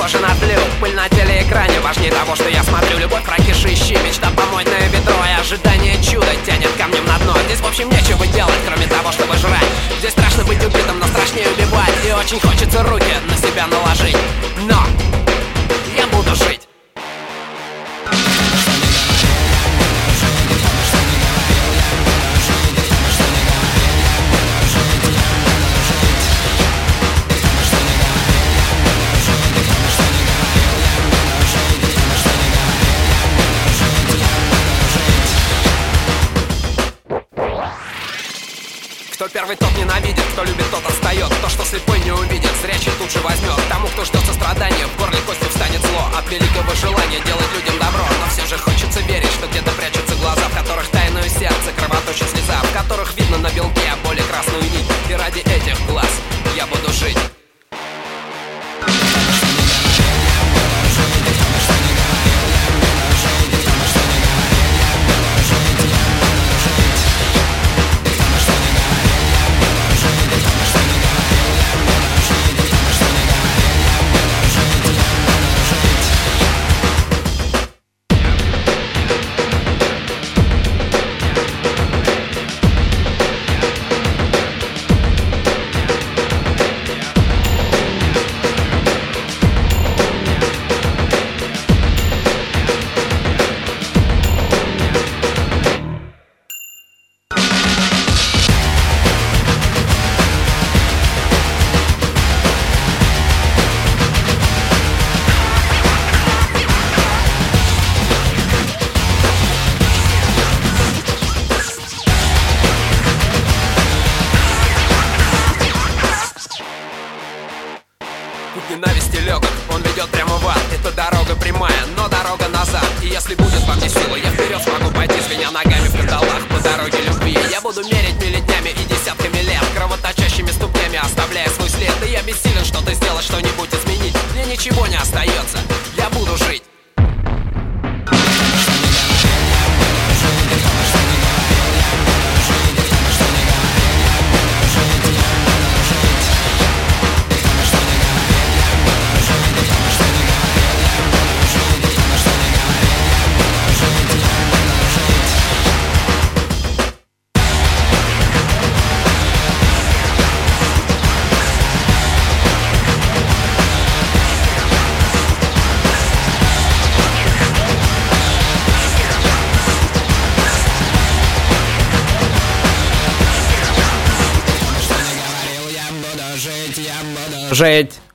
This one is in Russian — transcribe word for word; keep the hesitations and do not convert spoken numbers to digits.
похожа на тлю. Пыль на телеэкране важнее того, что я смотрю. Любовь, прокиши, ищи, мечта помочь на ведро. И ожидание чуда тянет камнем на дно. Здесь в общем нечего делать, кроме того, чтобы жрать. Здесь страшно быть убитым, но страшнее убивать. И очень хочется руки на себя наложить. Но я буду жить. Кто первый, тот ненавидит, кто любит, тот отстает. То, что слепой не увидит, зрячий тут же возьмет. Тому, кто ждет сострадания, в горле костью встанет зло от великого желания делать людям добро. Но все же хочется верить, что где-то прячутся глаза, в которых тайное сердце кровоточит слеза, в которых видно на белке боли красную нить. И ради этих глаз я буду жить. Путь ненависти легок, он ведет прямо в ад. Это дорога прямая, но дорога назад. И если будет во мне сила, я вперед смогу пойти, звеня ногами в кандалах по дороге любви. Я буду мерить мили днями и десятками лет, кровоточащими ступнями оставляя свой след. И я бессилен что-то сделать, что-нибудь изменить. Мне ничего не остается, я буду жить. Жить, я буду жить.